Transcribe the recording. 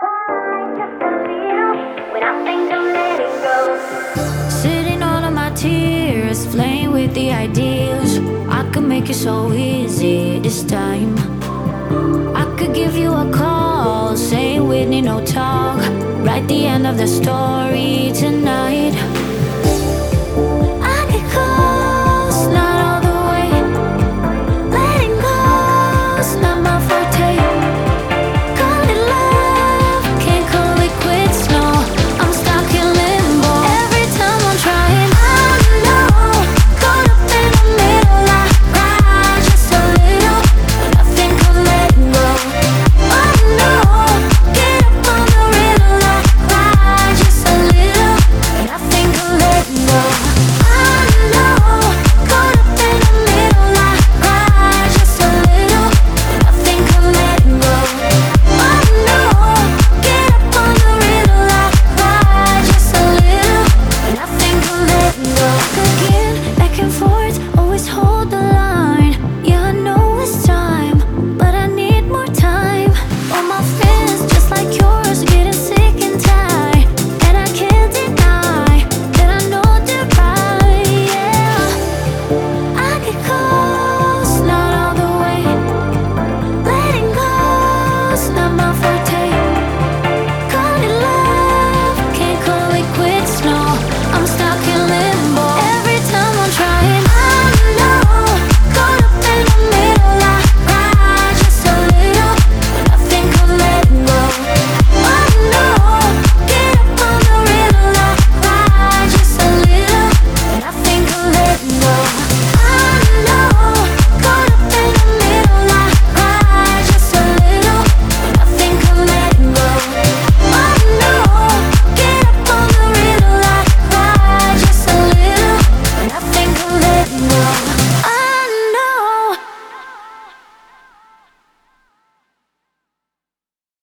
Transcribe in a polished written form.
Sitting all of my tears, playing with the ideas. I could make it so easy this time. I could give you a call, say we need no talk. Write the end of the story tonight.